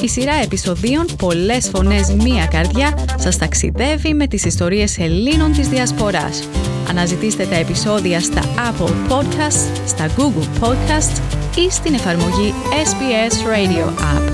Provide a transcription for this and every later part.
Η σειρά επεισοδίων «Πολλές φωνές, μία καρδιά» σας ταξιδεύει με τις ιστορίες Ελλήνων της Διασποράς. Αναζητήστε τα επεισόδια στα Apple Podcasts, στα Google Podcasts ή στην εφαρμογή SBS Radio App.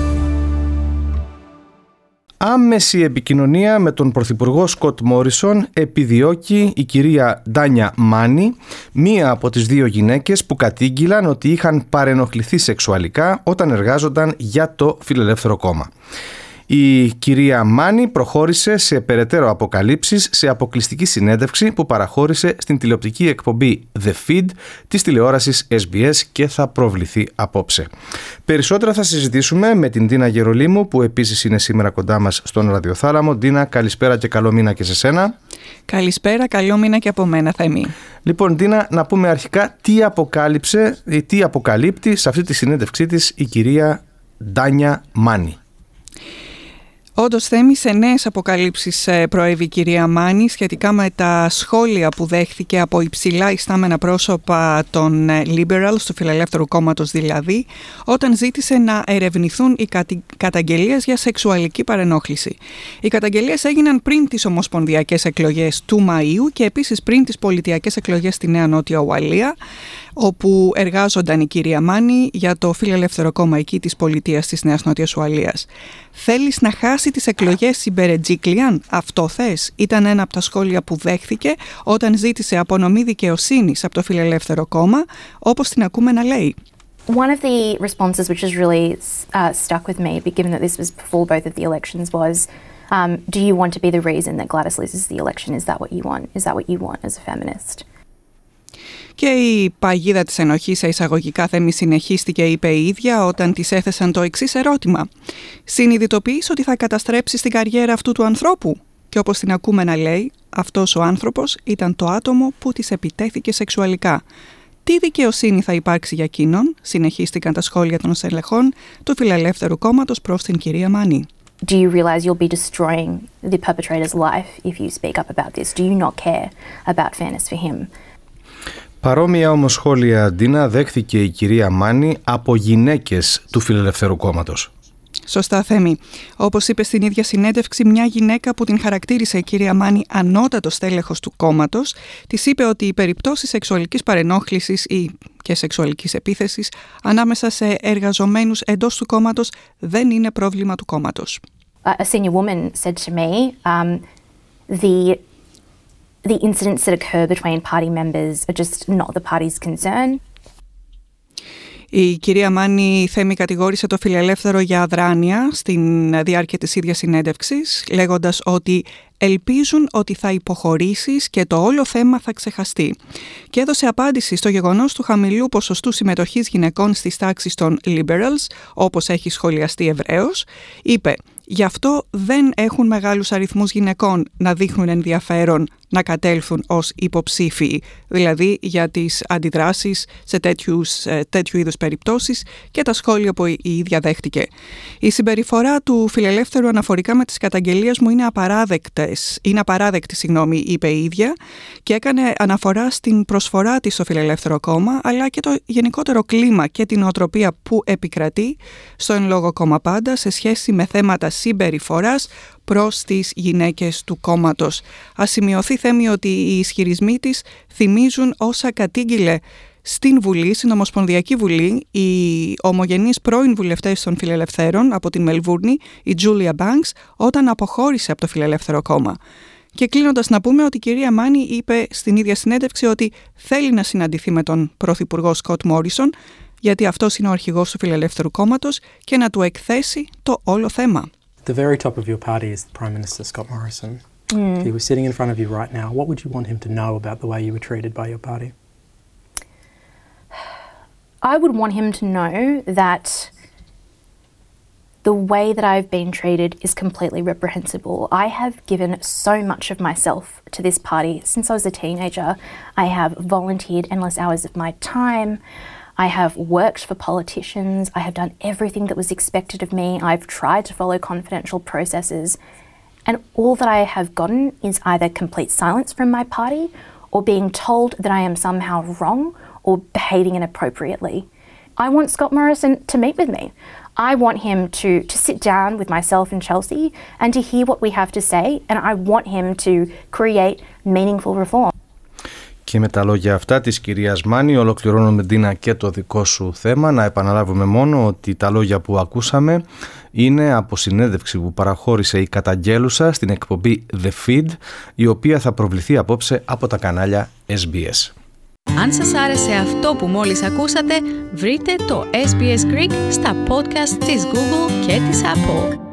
Άμεση επικοινωνία με τον Πρωθυπουργό Σκοτ Μόρισον επιδιώκει η κυρία Ντάνια Μάνι, μία από τις δύο γυναίκες που κατήγγειλαν ότι είχαν παρενοχληθεί σεξουαλικά όταν εργάζονταν για το Φιλελεύθερο Κόμμα. Η κυρία Μάνι προχώρησε σε περαιτέρω αποκαλύψεις σε αποκλειστική συνέντευξη που παραχώρησε στην τηλεοπτική εκπομπή The Feed της τηλεόρασης SBS και θα προβληθεί απόψε. Περισσότερα θα συζητήσουμε με την Ντίνα Γερολίμου, που επίσης είναι σήμερα κοντά μας στον ραδιοθάλαμο. Ντίνα, καλησπέρα και καλό μήνα και σε σένα. Καλησπέρα, καλό μήνα και από μένα, Θέμη. Λοιπόν, Ντίνα, να πούμε αρχικά τι αποκαλύπτει σε αυτή τη συνέντευξή της η κυρία Ντάνια Μάνι. Όντως, Θέμη, σε νέες αποκαλύψεις προέβη η κυρία Μάνι σχετικά με τα σχόλια που δέχθηκε από υψηλά ιστάμενα πρόσωπα των Liberals, του Φιλελεύθερου Κόμματος δηλαδή, όταν ζήτησε να ερευνηθούν οι καταγγελίες για σεξουαλική παρενόχληση. Οι καταγγελίες έγιναν πριν τις ομοσπονδιακές εκλογές του Μαΐου και επίσης πριν τις πολιτιακές εκλογές στη Νέα Νότια Ουαλία, όπου εργάζονταν η κυρία Μάνι για το Φιλελεύθερο Κόμμα εκεί της πολιτείας της Νέας Νότιας Ουαλίας. «Θέλεις να χάσει τις εκλογές η Μπερετζίκλιαν, αυτό θες?» Ήταν ένα από τα σχόλια που δέχθηκε όταν ζήτησε απονομή δικαιοσύνης από το Φιλελεύθερο Κόμμα, όπως την ακούμε να λέει. One of the responses which has really stuck with me, given that this was before both of the elections, was, do you want to be the reason that Gladys loses the election? Is that what you want? Is that what you want as a feminist? Και η παγίδα της ενοχής σε εισαγωγικά Θέμη συνεχίστηκε, είπε η ίδια, όταν της έθεσαν το εξής ερώτημα. «Συνειδητοποιείς ότι θα καταστρέψεις την καριέρα αυτού του ανθρώπου?» Και όπως την ακούμε να λέει, αυτός ο άνθρωπος ήταν το άτομο που της επιτέθηκε σεξουαλικά. «Τι δικαιοσύνη θα υπάρξει για εκείνον?» συνεχίστηκαν τα σχόλια των στελεχών του Φιλελεύθερου Κόμματος προς την κυρία Μάνι. Do you realize you'll be destroying the perpetrator's life if you speak up about this? Do you not care about fairness for him? Παρόμοια όμως σχόλια, Ντίνα, δέχθηκε η κυρία Μάνι από γυναίκες του Φιλελευθερού Κόμματος. Σωστά, Θέμη. Όπως είπε στην ίδια συνέντευξη, μια γυναίκα που την χαρακτήρισε η κυρία Μάνι ανώτατο στέλεχος του κόμματος, της είπε ότι οι περιπτώσεις σεξουαλικής παρενόχλησης ή και σεξουαλικής επίθεσης ανάμεσα σε εργαζομένους εντός του κόμματος δεν είναι πρόβλημα του κόμματος. A senior woman said to me, the incidents that occur between party members are just not the party's concern. Η κυρία Μάνι, Θέμη, κατηγόρησε το Φιλελεύθερο για αδράνεια στην διάρκεια της ίδιας συνέντευξης, λέγοντας ότι ελπίζουν ότι θα υποχωρήσεις και το όλο θέμα θα ξεχαστεί. Και έδωσε απάντηση στο γεγονός του χαμηλού ποσοστού συμμετοχής γυναικών στις τάξεις των Liberals, όπως έχει σχολιαστεί ευρέως. Είπε, «Γι' αυτό δεν έχουν μεγάλους αριθμούς γυναικών να δείχνουν ενδιαφέρον να κατέλθουν ως υποψήφιοι, δηλαδή για τις αντιδράσεις σε τέτοιου είδους περιπτώσεις και τα σχόλια που η ίδια δέχτηκε. Η συμπεριφορά του Φιλελεύθερου αναφορικά με τις καταγγελίες μου είναι απαράδεκτη, είπε η ίδια, και έκανε αναφορά στην προσφορά της στο Φιλελεύθερο Κόμμα, αλλά και το γενικότερο κλίμα και την νοοτροπία που επικρατεί στο εν λόγω κόμμα πάντα σε σχέση με θέματα συμπεριφοράς προς τις γυναίκες του κόμματος. Ας σημειωθεί, Θέμη, ότι οι ισχυρισμοί της θυμίζουν όσα κατήγγειλε στην Βουλή, στην Ομοσπονδιακή Βουλή, οι ομογενείς πρώην βουλευτές των Φιλελευθέρων από την Μελβούρνη, η Τζούλια Μπάνκς, όταν αποχώρησε από το Φιλελεύθερο Κόμμα. Και κλείνοντας να πούμε ότι η κυρία Μάνι είπε στην ίδια συνέντευξη ότι θέλει να συναντηθεί με τον Πρωθυπουργό Σκοτ Μόρισον, γιατί αυτός είναι ο αρχηγός του Φιλελεύθερου Κόμματος, και να του εκθέσει το όλο θέμα. The very top of your party is the Prime Minister, Scott Morrison. If he was sitting in front of you right now, what would you want him to know about the way you were treated by your party? I would want him to know that the way that I've been treated is completely reprehensible. I have given so much of myself to this party since I was a teenager. I have volunteered endless hours of my time. I have worked for politicians. I have done everything that was expected of me. I've tried to follow confidential processes. And all that I have gotten is either complete silence from my party or being told that I am somehow wrong or behaving inappropriately. I want Scott Morrison to meet with me. I want him to sit down with myself and Chelsea and to hear what we have to say, and I want him to create meaningful reform. Και με τα λόγια αυτά της κυρίας Μάνη ολοκληρώνουμε, Ντίνα, και το δικό σου θέμα. Να επαναλάβουμε μόνο ότι τα λόγια που ακούσαμε είναι από συνέντευξη που παραχώρησε η καταγγέλουσα στην εκπομπή The Feed, η οποία θα προβληθεί απόψε από τα κανάλια SBS. Αν σας άρεσε αυτό που μόλις ακούσατε, βρείτε το SBS Greek στα podcast της Google και της Apple.